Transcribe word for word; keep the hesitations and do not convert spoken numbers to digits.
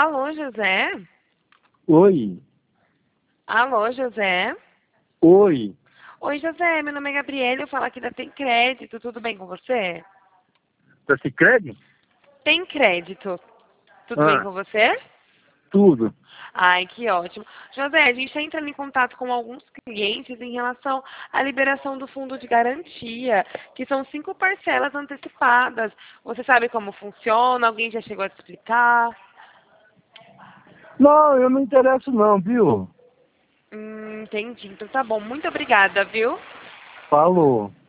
Alô, José? Oi. Alô, José? Oi. Oi, José, meu nome é Gabriela, eu falo aqui da Tem Crédito, tudo bem com você? Da Sicredi? Tem Crédito, tudo bem Ah, com você? tudo. Ai, que ótimo. José, a gente está entrando em contato com alguns clientes em relação à liberação do fundo de garantia, que são cinco parcelas antecipadas. Você sabe como funciona? Alguém já chegou a te explicar? Não, eu não interesso não, viu? Hum, entendi. Então tá bom. Muito obrigada, viu? Falou.